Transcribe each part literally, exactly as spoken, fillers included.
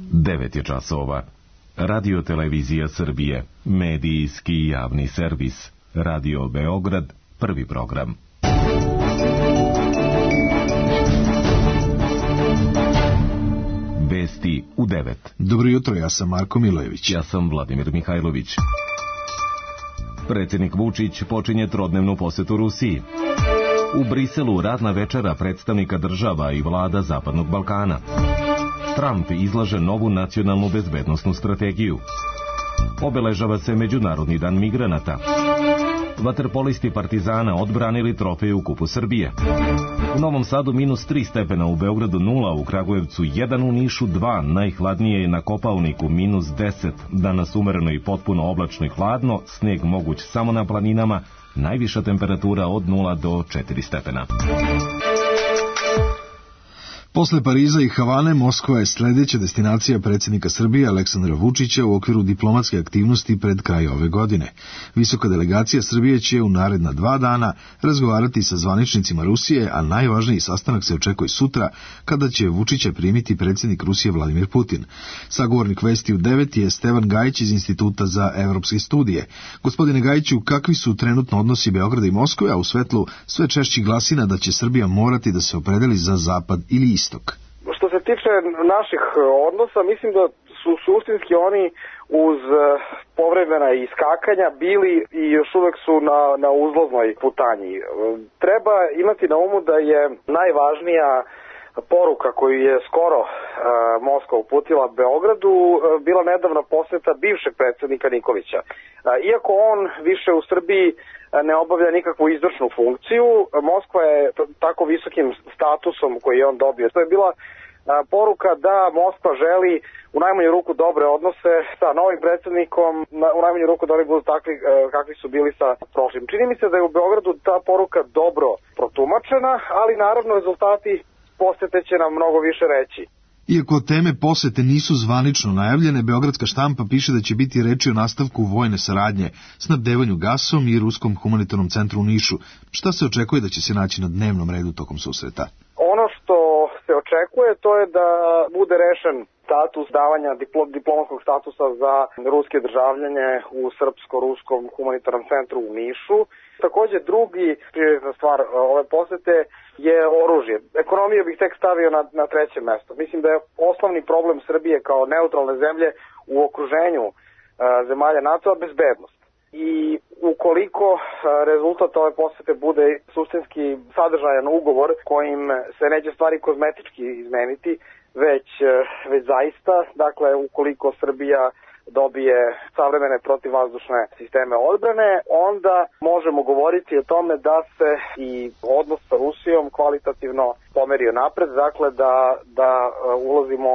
devet je časova. Radio Televizija Srbije, medijski javni servis. Radio Beograd, prvi program. Vesti u devet. Dobro jutro, ja sam Marko Milojević. Ja sam Vladimir Mihajlović. Predsjednik Vučić počinje trodnevnu posetu Rusiji. U Briselu radna večera predstavnika država i vlada Zapadnog Balkana. Trump izlaže novu nacionalnu bezbednosnu strategiju. Obeležava se Međunarodni dan migranata. Vaterpolisti Partizana odbranili trofej u Kupu Srbije. U Novom Sadu minus tri stepena, u Beogradu nula, u Kragujevcu jedan, u Nišu dva, najhladnije je na Kopaoniku minus deset, danas umereno i potpuno oblačno i hladno, sneg moguć samo na planinama, najviša temperatura od nula do četiri stepena. Posle Pariza i Havane, Moskva je sledeća destinacija predsjednika Srbije Aleksandra Vučića u okviru diplomatske aktivnosti pred kraj ove godine. Visoka delegacija Srbije će u naredna dva dana razgovarati sa zvaničnicima Rusije, a najvažniji sastanak se očekuje sutra, kada će Vučića primiti predsjednik Rusije Vladimir Putin. Sagovornik Vesti u devet je Stevan Gajić iz Instituta za evropske studije. Gospodine Gajiću, kakvi su trenutno odnosi Beograda i Moskve, a u svetlu sve češćih glasina da će Srbija morati da se opredeli za zapad ili istok? Što se tiče naših odnosa, mislim da su suštinski oni uz povremena iskakanja bili i još uvek su na, na uzlaznoj putanji. Treba imati na umu da je najvažnija poruka koju je skoro uh, Moskva uputila Beogradu uh, bila nedavna poseta bivšeg predsjednika Nikolića. Uh, iako on više u Srbiji uh, ne obavlja nikakvu izvršnu funkciju, uh, Moskva je t- tako visokim statusom koji je on dobio. To je bila uh, poruka da Moskva želi u najmanju ruku dobre odnose sa novim predsjednikom, na, u najmanju ruku da oni budu takvi uh, kakvi su bili sa prošlim. Čini mi se da je u Beogradu ta poruka dobro protumačena, ali naravno rezultati posete će nam mnogo više reći. Iako teme posete nisu zvanično najavljene, beogradska štampa piše da će biti reči o nastavku vojne saradnje, snabdevanju gasom i Ruskom humanitarnom centru u Nišu. Šta se očekuje da će se naći na dnevnom redu tokom susreta? Ono što se očekuje to je da bude rešen status davanja diplo, diplomatskog statusa za ruske državljanje u Srpsko-Ruskom humanitarnom centru u Nišu. Takođe, drugi prioritetna stvar ove posete je oružje. Ekonomiju bih tek stavio na, na treće mesto. Mislim da je osnovni problem Srbije kao neutralne zemlje u okruženju a, zemalja NATO-a bezbednost. I ukoliko a, rezultat ove posete bude suštinski sadržajan ugovor kojim se neće stvari kozmetički izmeniti, već, već zaista, dakle, ukoliko Srbija dobije savremene protivvazdušne sisteme odbrane, onda možemo govoriti o tome da se i odnos sa Rusijom kvalitativno pomerio napred, dakle da, da ulazimo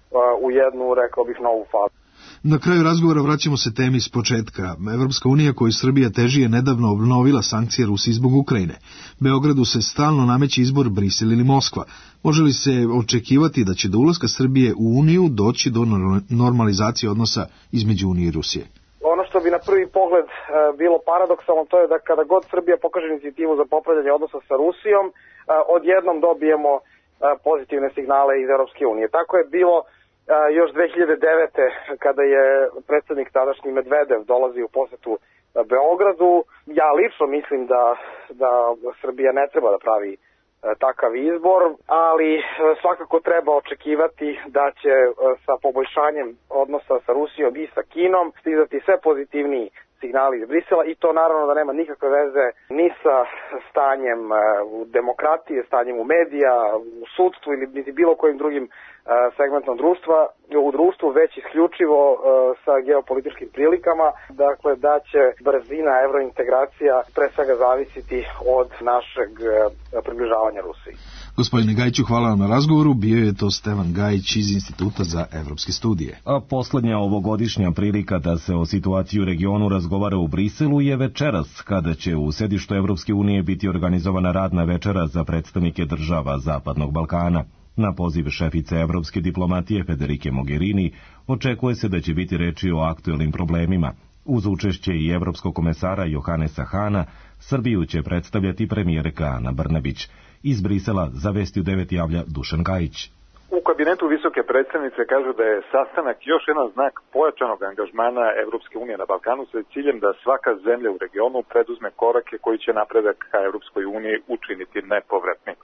u jednu, rekao bih, novu fazu. Na kraju razgovora vraćamo se temi s početka. Evropska unija koju Srbija teži je nedavno obnovila sankcije Rusiji zbog Ukrajine. Beogradu se stalno nameće izbor Brisel ili Moskva. Može li se očekivati da će do ulaska Srbije u Uniju doći do normalizacije odnosa između Unije i Rusije? Ono što bi na prvi pogled e, bilo paradoksalno, to je da kada god Srbija pokaže inicijativu za popravljanje odnosa sa Rusijom, e, odjednom dobijemo e, pozitivne signale iz Evropske unije. Tako je bilo još dve hiljade devete. kada je predsjednik tadašnji Medvedev dolazi u posetu Beogradu. Ja lično mislim da, da Srbija ne treba da pravi takav izbor, ali svakako treba očekivati da će sa poboljšanjem odnosa sa Rusijom i sa Kinom stizati sve pozitivniji signali iz Brisela i to naravno da nema nikakve veze ni sa stanjem u demokratije, stanjem u medija, u sudstvu ili niti bilo kojim drugim segmentom društva, u društvu, već isključivo sa geopolitičkim prilikama, dakle da će brzina evrointegracija pre svega zavisiti od našeg približavanja Rusiji. Gospodine Gajiću, hvala vam na razgovoru. Bio je to Stevan Gajić iz Instituta za evropske studije. A poslednja ovogodišnja prilika da se o situaciji u regionu razgovara u Briselu je večeras, kada će u sedištu Evropske unije biti organizovana radna večera za predstavnike država Zapadnog Balkana. Na poziv šefice evropske diplomatije Federike Mogherini očekuje se da će biti reči o aktuelnim problemima. Uz učešće i evropskog komesara Johanesa Hana, Srbiju će predstavljati premijerka Ana Brnabić. Iz Brisela za Vesti u devet javlja Dušan Gajić. U kabinetu visoke predstavnice kažu da je sastanak još jedan znak pojačanog angažmana Evropske unije na Balkanu sa ciljem da svaka zemlja u regionu preduzme korake koji će napredak ka Evropskoj uniji učiniti nepovratnim.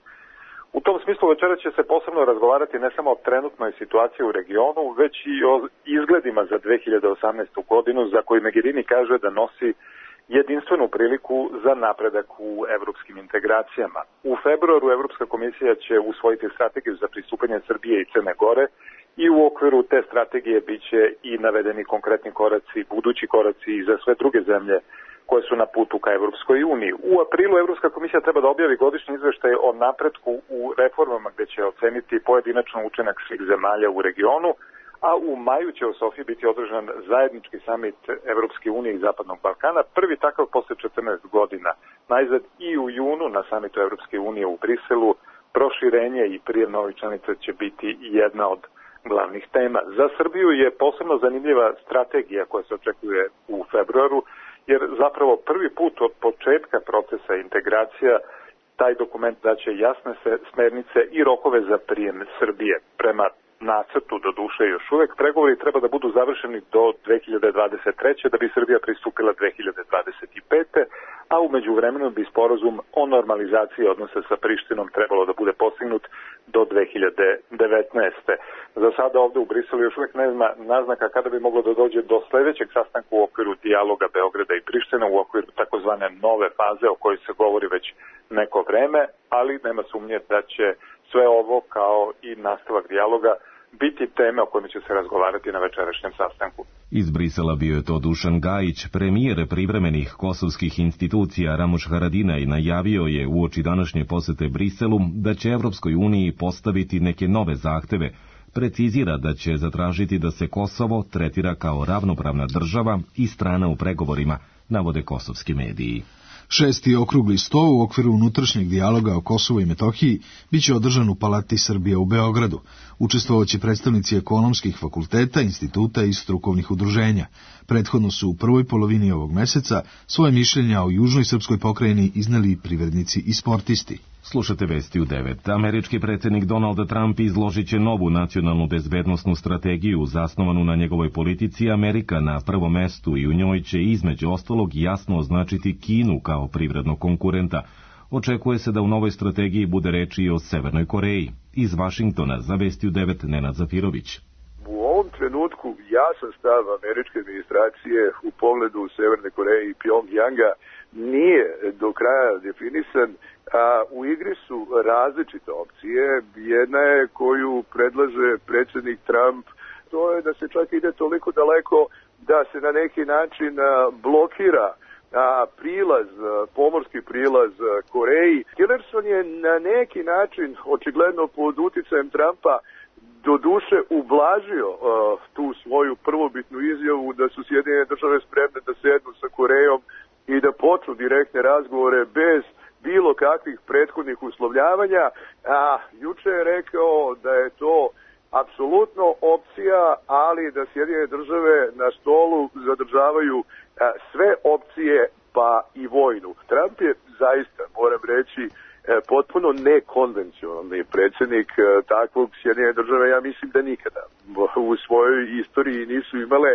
U tom smislu večera će se posebno razgovarati ne samo o trenutnoj situaciji u regionu, već i o izgledima za dve hiljade osamnaestu godinu za koju Mogherini kaže da nosi jedinstvenu priliku za napredak u evropskim integracijama. U februaru Evropska komisija će usvojiti strategiju za pristupanje Srbije i Crne Gore i u okviru te strategije biće i navedeni konkretni koraci, budući koraci i za sve druge zemlje koje su na putu ka Evropskoj uniji. U aprilu Evropska komisija treba da objavi godišnji izveštaj o napretku u reformama gde će oceniti pojedinačno učinak svih zemalja u regionu, a u maju će u Sofiji biti održan zajednički samit Evropske unije i Zapadnog Balkana, prvi takav posle četrnaest godina. Najzad i u junu na samitu Evropske unije u Briselu proširenje i prijem novih članica će biti jedna od glavnih tema. Za Srbiju je posebno zanimljiva strategija koja se očekuje u februaru, jer zapravo prvi put od početka procesa integracija taj dokument daće jasne smernice i rokove za prijem Srbije. Prema nacrtu, do duše još uvek, pregovori treba da budu završeni do dve hiljade dvadeset treće da bi Srbija pristupila dve hiljade dvadeset pete a u međuvremenu bi sporazum o normalizaciji odnosa sa Prištinom trebalo da bude postignut do dve hiljade devetnaeste. Za sada ovde u Briselu još uvek nema naznaka kada bi moglo da dođe do sledećeg sastanka u okviru dijaloga Beograda i Prištine, u okviru takozvane nove faze o kojoj se govori već neko vreme, ali nema sumnje da će sve ovo kao i nastavak dijaloga biti teme o kojima će se razgovarati na večerašnjem sastanku. Iz Brisela bio je to Dušan Gajić, premijer privremenih kosovskih institucija Ramuš Haradinaj najavio je uoči današnje posete Briselu da će Evropskoj uniji postaviti neke nove zahteve. Precizira da će zatražiti da se Kosovo tretira kao ravnopravna država i strana u pregovorima, navode kosovski mediji. Šesti okrugli sto u okviru unutrašnjeg dijaloga o Kosovu i Metohiji biće održan u Palati Srbije u Beogradu. Učestvovaće predstavnici ekonomskih fakulteta, instituta i strukovnih udruženja. Prethodno su u prvoj polovini ovog meseca svoje mišljenja o južnoj srpskoj pokrajini izneli privrednici i sportisti. Slušate vesti u devet. Američki predsjednik Donald Trump izložit će novu nacionalnu bezbednosnu strategiju zasnovanu na njegovoj politici Amerika na prvom mestu i u njoj će između ostalog jasno označiti Kinu kao privrednog konkurenta. Očekuje se da u novoj strategiji bude reči i o Severnoj Koreji. Iz Vašingtona za vesti u devet Nenad Zafirović. U ovom trenutku jasan stav američke administracije u pogledu Severne Koreje i Pjongjanga nije do kraja definisan, a u igri su različite opcije. Jedna je koju predlaže predsjednik Trump, to je da se čak ide toliko daleko da se na neki način blokira a, prilaz, pomorski prilaz Koreji. Tillerson je na neki način, očigledno pod uticajem Trumpa, do duše ublažio uh, tu svoju prvobitnu izjavu da su Sjedinjene države spremne da sednu sa Korejom i da počnu direktne razgovore bez bilo kakvih prethodnih uslovljavanja, a juče je rekao da je to apsolutno opcija, ali da Sjedinjene države na stolu zadržavaju a, sve opcije, pa i vojnu. Trump je zaista, moram reći, potpuno nekonvencionalni predsjednik takvog. Sjedinjene države, ja mislim da nikada u svojoj istoriji nisu imale.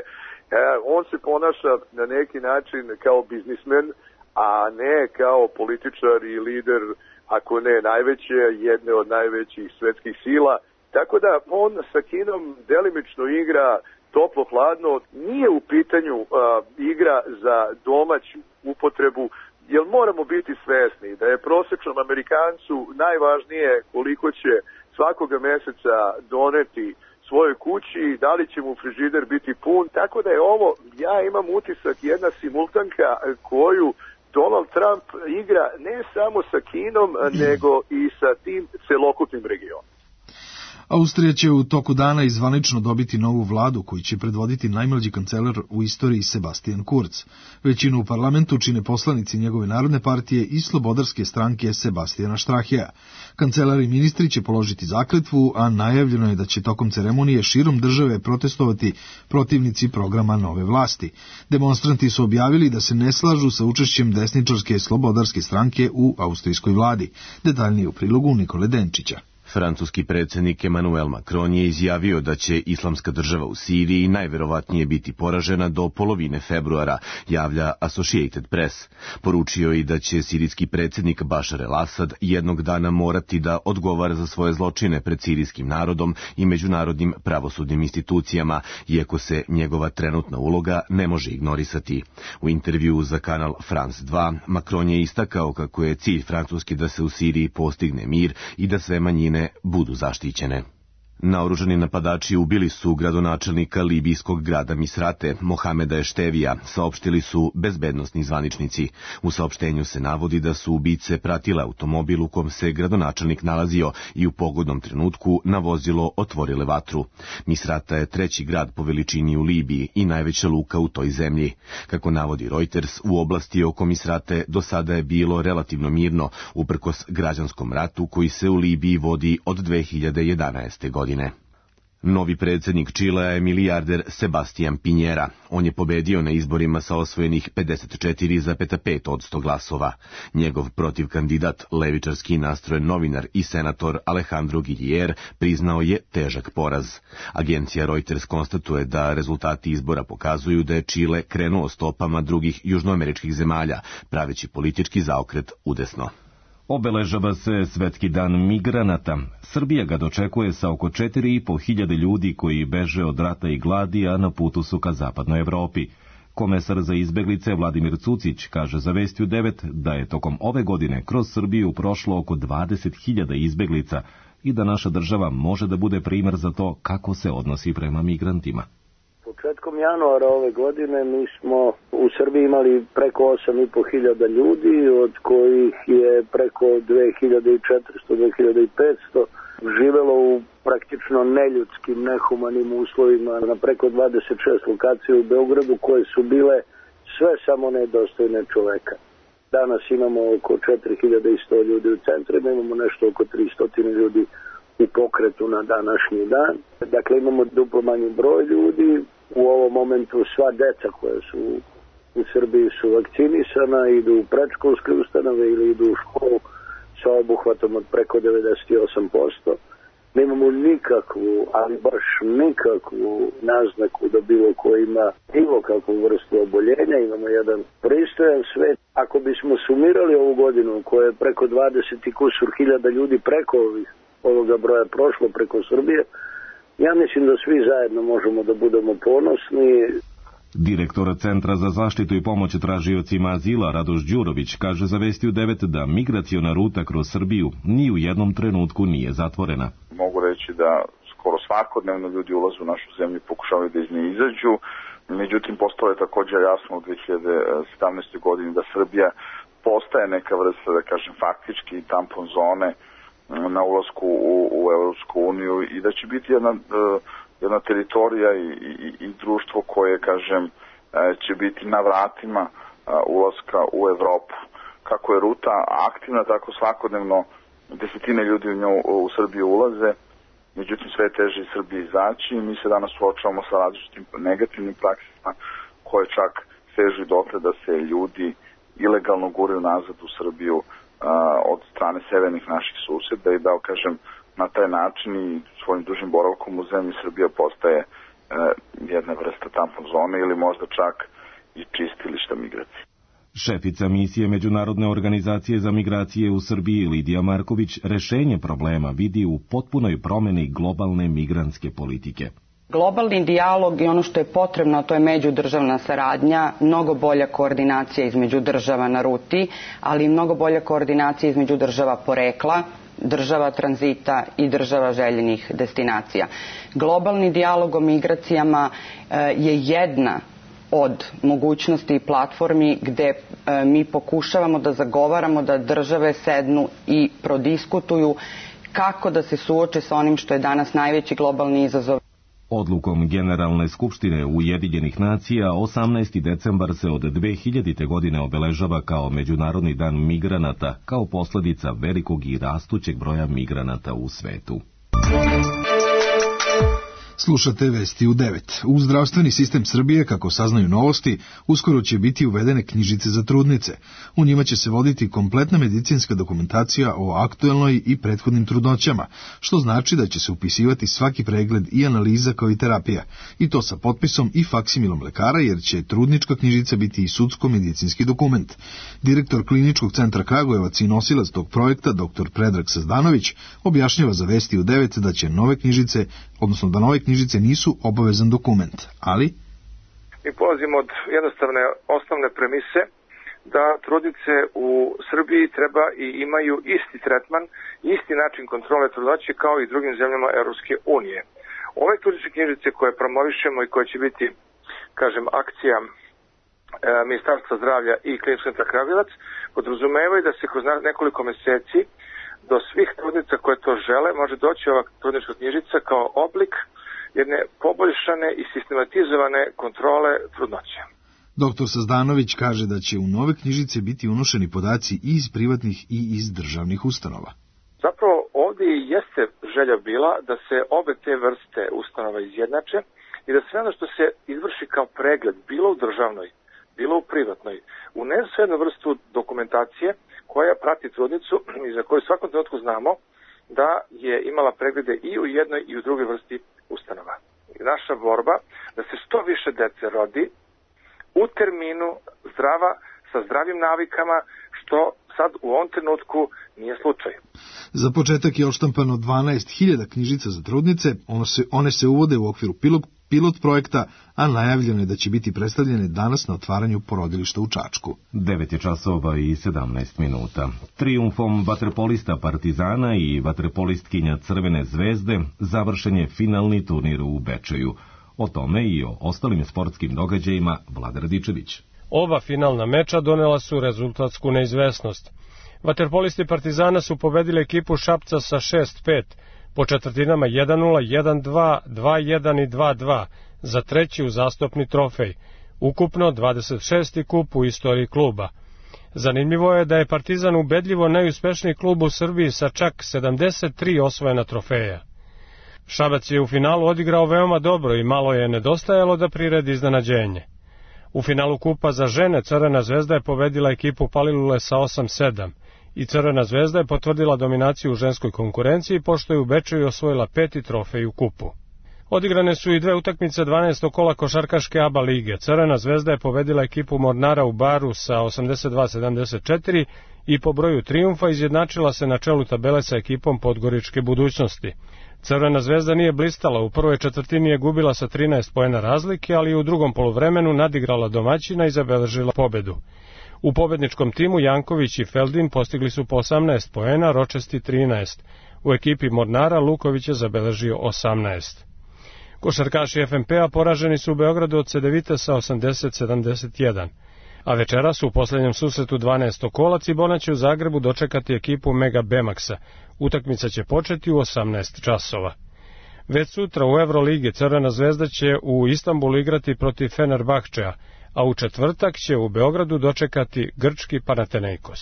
On se ponaša na neki način kao biznismen, a ne kao političar i lider, ako ne najveće, jedne od najvećih svetskih sila. Tako da on sa Kinom delimično igra toplo-hladno. Nije u pitanju uh, igra za domaću upotrebu, jer moramo biti svesni da je prosječnom Amerikancu najvažnije koliko će svakoga meseca doneti svojoj kući, da li će mu frižider biti pun. Tako da je ovo, ja imam utisak, jedna simultanka koju Donald Trump igra ne samo sa Kinom, nego i sa tim celokupnim regionom. Austrija će u toku dana i zvanično dobiti novu vladu koju će predvoditi najmlađi kancelar u istoriji Sebastian Kurz. Većinu u parlamentu čine poslanici njegove narodne partije i slobodarske stranke Sebastiana Straheja. Kancelar i ministri će položiti zakletvu, a najavljeno je da će tokom ceremonije širom države protestovati protivnici programa nove vlasti. Demonstranti su objavili da se ne slažu sa učešćem desničarske slobodarske stranke u austrijskoj vladi. Detaljnije u prilogu Nikole Denčića. Francuski predsjednik Emmanuel Macron je izjavio da će Islamska država u Siriji najverovatnije biti poražena do polovine februara, javlja Associated Press. Poručio je i da će sirijski predsjednik Bašar el-Asad jednog dana morati da odgovara za svoje zločine pred sirijskim narodom i međunarodnim pravosudnim institucijama, iako se njegova trenutna uloga ne može ignorisati. U intervjuu za kanal France dva, Macron je istakao kako je cilj Francuski da se u Siriji postigne mir i da sve manjine budu zaštićene. Naoružani napadači ubili su gradonačelnika libijskog grada Misrate, Mohameda Eštevija, saopštili su bezbednosni zvaničnici. U saopštenju se navodi da su ubice pratile automobil u kom se gradonačelnik nalazio i u pogodnom trenutku na vozilo otvorile vatru. Misrata je treći grad po veličini u Libiji i najveća luka u toj zemlji. Kako navodi Reuters, u oblasti oko Misrate do sada je bilo relativno mirno, uprkos građanskom ratu koji se u Libiji vodi od dve hiljade jedanaeste. godine. Novi predsjednik Čilea je milijarder Sebastian Pinjera. On je pobedio na izborima sa osvojenih pedeset četiri zarez pet posto glasova. Njegov protivkandidat, levičarski nastrojen novinar i senator Alejandro Guillier, priznao je težak poraz. Agencija Reuters konstatuje da rezultati izbora pokazuju da je Čile krenuo stopama drugih južnoameričkih zemalja, praveći politički zaokret udesno. Obeležava se Svetski dan migranata. Srbija ga dočekuje sa oko četiri i po hiljade ljudi koji beže od rata i gladi, a na putu su ka zapadnoj Evropi. Komesar za izbeglice Vladimir Cucić kaže za Vestiju devet da je tokom ove godine kroz Srbiju prošlo oko dvadeset hiljada izbeglica i da naša država može da bude primer za to kako se odnosi prema migrantima. Početkom januara ove godine mi smo u Srbiji imali preko osam i po hiljada ljudi, od kojih je preko dve hiljade četiristo do dve hiljade petsto živelo u praktično neljudskim, nehumanim uslovima na preko dvadeset šest lokacija u Beogradu, koje su bile sve samo nedostojne čoveka. Danas imamo oko četiri hiljade sto ljudi u centrima, imamo nešto oko tristo ljudi u pokretu na današnji dan. Dakle, imamo duplo manji broj ljudi. U ovom momentu sva deca koja su u Srbiji su vakcinisana, idu u predškolske ustanove ili idu u školu sa obuhvatom od preko devedeset osam posto. Nemamo nikakvu, ali baš nikakvu naznaku da bilo ko ima bilo kakvu vrstu oboljenja. Imamo jedan pristojan svet. Ako bismo sumirali ovu godinu koja je preko dvadeset i kusur hiljada ljudi preko ovih, ovoga broja prošlo preko Srbije, ja mislim da svi zajedno možemo da budemo ponosni. Direktor Centra za zaštitu i pomoć tražiocima azila Radoš Đurović kaže za Vestiju devet da migraciona ruta kroz Srbiju ni u jednom trenutku nije zatvorena. Mogu reći da skoro svakodnevno ljudi ulaze u našu zemlju i pokušavaju da iz nje izađu. Međutim, postalo je također jasno u dve hiljade sedamnaestoj. godini da Srbija postaje neka vrsta, da kažem, faktički tampon zone na ulasku u, u Evropsku uniju i da će biti jedna, jedna teritorija i, i, i društvo koje, kažem, će biti na vratima ulaska u Evropu. Kako je ruta aktivna, tako svakodnevno desetine ljudi u nju u Srbiju ulaze, međutim sve je teže iz Srbije izaći i mi se danas suočavamo sa različitim negativnim praksama koje čak sežu dotle da se ljudi ilegalno guraju nazad u Srbiju od strane severnih naših susjeda i da, kažem, na taj način i svojim dužim boravkom u zemlji Srbija postaje e, jedna vrsta tampon zone ili možda čak i čistilišta migracije. Šefica misije Međunarodne organizacije za migracije u Srbiji Lidija Marković rešenje problema vidi u potpunoj promeni globalne migrantske politike. Globalni dijalog i ono što je potrebno, to je međudržavna saradnja, mnogo bolja koordinacija između država na ruti, ali i mnogo bolja koordinacija između država porekla, država tranzita i država željenih destinacija. Globalni dijalog o migracijama je jedna od mogućnosti i platformi gde mi pokušavamo da zagovaramo da države sednu i prodiskutuju kako da se suoče sa onim što je danas najveći globalni izazov. Odlukom Generalne skupštine Ujedinjenih nacija osamnaesti decembar se od dve hiljadite. godine obeležava kao Međunarodni dan migranata, kao posljedica velikog i rastućeg broja migranata u svetu. Slušate Vesti u devet. U zdravstveni sistem Srbije, kako saznaju Novosti, uskoro će biti uvedene knjižice za trudnice. U njima će se voditi kompletna medicinska dokumentacija o aktuelnoj i prethodnim trudnoćama, što znači da će se upisivati svaki pregled i analiza kao i terapija, i to sa potpisom i faksimilom lekara, jer će trudnička knjižica biti i sudsko-medicinski dokument. Direktor Kliničkog centra Kragujevac i nosilac tog projekta, dr Predrag Sazdanović, objašnjava za Vesti u devet da će nove knjižice, odnosno da nove knjižice nisu obavezan dokument, ali... Mi polazimo od jednostavne osnovne premise da trudnice u Srbiji treba i imaju isti tretman, isti način kontrole trudnoće kao i drugim zemljama Evropske unije. Ove trudničke knjižice koje promovišemo i koje će biti, kažem, akcija e, Ministarstva zdravlja i Kliničkog centra Kragujevac, podrazumevaju da se kroz nekoliko meseci do svih trudnica koje to žele može doći ova trudnička knjižica kao oblik jedne poboljšane i sistematizovane kontrole trudnoće. Doktor Sazdanović kaže da će u nove knjižice biti unošeni podaci i iz privatnih i iz državnih ustanova. Zapravo ovdje i jeste želja bila da se obe te vrste ustanova izjednače i da sve ono što se izvrši kao pregled, bilo u državnoj, bilo u privatnoj, unesu jednu vrstu dokumentacije koja prati trudnicu i za koju svakom trenutku znamo da je imala preglede i u jednoj i u drugoj vrsti ustanova. I naša borba da se što više dece rodi u terminu zdrava, sa zdravim navikama, što sad u ovom trenutku nije slučaj. Za početak je odštampano dvanaest hiljada knjižica za trudnice, one se, one se uvode u okviru pilot, pilot projekta, a najavljeno je da će biti predstavljene danas na otvaranju porodilišta u Čačku. devet je časova i sedamnaest minuta. Trijumfom vaterpolista Partizana i vaterpolistkinja Crvene zvezde završen je finalni turnir u Bečeju. O tome i o ostalim sportskim događajima Vlada Radičević. Oba finalna meča donela su rezultatsku neizvesnost. Vaterpolisti Partizana su pobedili ekipu Šapca sa šest pet, po četvrtinama jedan nula, jedan dva, dva jedan i dva dva, za treći uzastopni trofej, ukupno dvadeset šesti kup u istoriji kluba. Zanimljivo je da je Partizan ubedljivo najuspešniji klub u Srbiji sa čak sedamdeset tri osvojena trofeja. Šabac je u finalu odigrao veoma dobro i malo je nedostajalo da priredi iznenađenje. U finalu kupa za žene Crvena zvezda je pobedila ekipu Palilule sa osam sedam i Crvena zvezda je potvrdila dominaciju u ženskoj konkurenciji pošto je u Bečeju osvojila peti trofej u kupu. Odigrane su i dve utakmice dvanaestog kola košarkaške A B A lige. Crvena zvezda je pobedila ekipu Mornara u Baru sa osamdeset dva sedamdeset četiri i po broju trijumfa izjednačila se na čelu tabele sa ekipom Podgoričke budućnosti. Crvena zvezda nije blistala, u prvoj četvrtini je gubila sa trinaest poena razlike, ali u drugom poluvremenu nadigrala domaćina i zabeležila pobedu. U pobedničkom timu Janković i Feldin postigli su po osamnaest poena, Ročesti trinaest. U ekipi Mornara Luković je zabeležio osamnaest. Košarkaši F M P-a poraženi su u Beogradu od Cedevite sa osamdeset sedamdeset jedan. A večera su u posljednjem susretu dvanaestog kola Cibona će u Zagrebu dočekati ekipu Mega Bemaxa. Utakmica će početi u osamnaest časova. Već sutra u Euroligi Crvena zvezda će u Istanbulu igrati protiv Fenerbahčea, a u četvrtak će u Beogradu dočekati grčki Panathinaikos.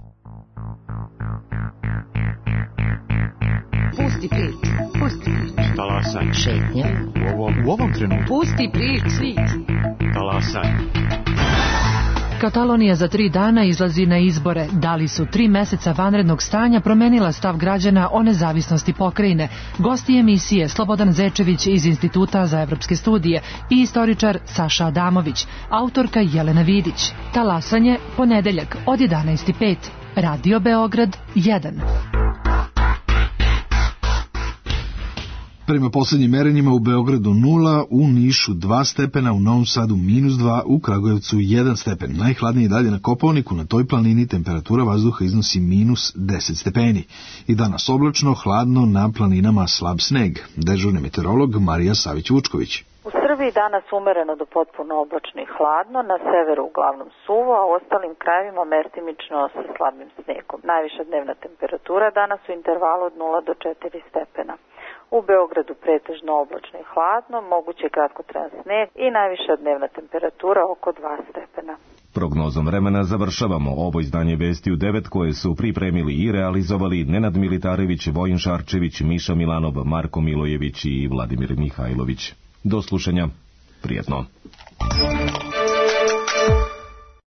Pusti prič, pusti prič. Talasaj. Šetnja. U ovom, u ovom trenutku. Pusti prič. Talasaj. Katalonija za tri dana izlazi na izbore. Da li su tri meseca vanrednog stanja promenila stav građana o nezavisnosti pokrajine? Gosti emisije Slobodan Zečević iz Instituta za evropske studije i istoričar Saša Adamović, autorka Jelena Vidić. Talasanje, ponedeljak od jedanaest i pet. Radio Beograd jedan. Prema posljednjim merenjima u Beogradu nula, u Nišu dva stepena, u Novom Sadu minus dva, u Kragujevcu jedan stepen. Najhladnije dalje na Kopaoniku, na toj planini temperatura vazduha iznosi minus deset stepeni. I danas oblačno, hladno, na planinama slab sneg. Dežurni meteorolog Marija Savić-Vučković. U Srbiji danas umereno do potpuno oblačno i hladno, na severu uglavnom suvo, a u ostalim krajevima mestimično sa slabim snegom. Najviša dnevna temperatura danas u intervalu od nula do četiri stepena. U Beogradu pretežno oblačno i hladno, moguće kratkotrajan sneg i najviša dnevna temperatura oko dva stepena. Prognozom vremena završavamo ovo izdanje Vesti u devet koje su pripremili i realizovali Nenad Militarević, Vojin Šarčević, Miša Milanov, Marko Milojević i Vladimir Mihajlović. Do slušanja. Prijetno.